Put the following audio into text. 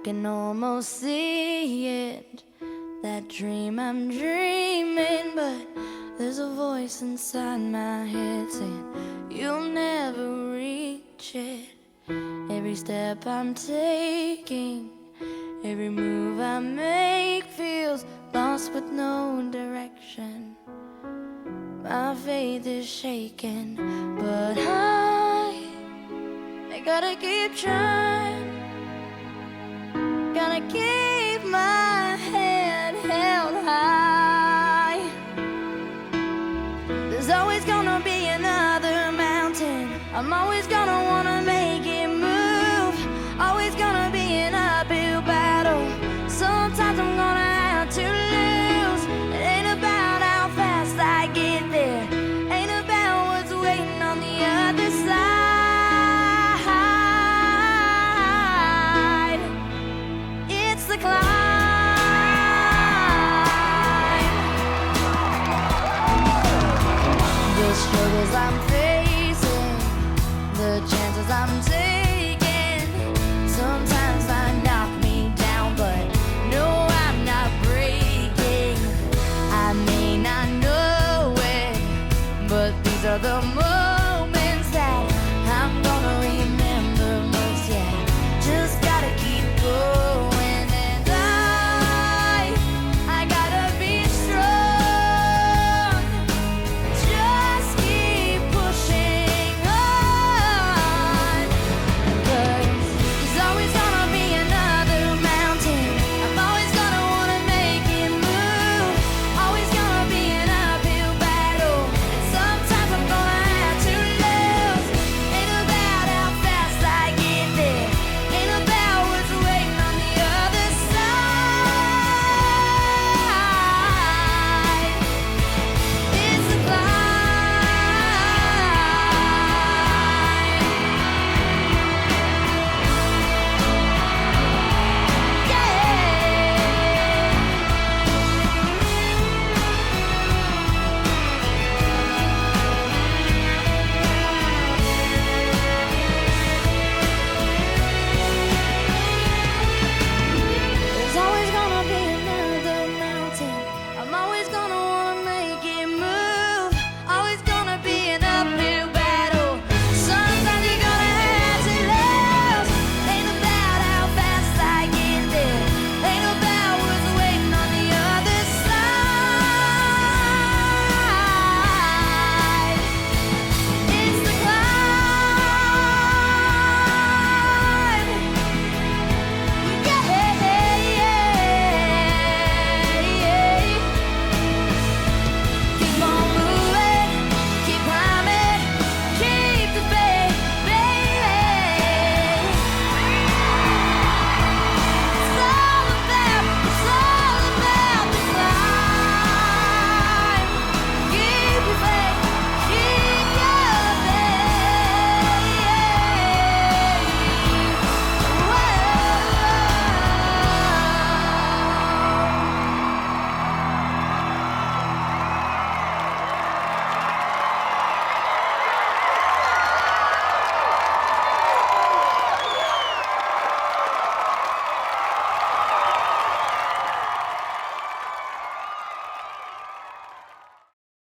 can almost see it, that dream I'm dreaming, but there's a voice inside my head saying you'll never reach it. Every step I'm taking, every move I make feels lost with no direction. My faith is shaking, but I gotta keep trying. Gotta keep my head held high. There's always gonna be another mountain. I'm always gonna wanna make it move. Always gonna be an uphill battle. Sometimes I'm gonna have to lose. It ain't about how fast I get there, ain't about what's waiting on the other side. It's the climb. The struggles I'm facing, the chances I'm taking, sometimes they knock me down, but no, I'm not breaking. I may not know it, but these are the moments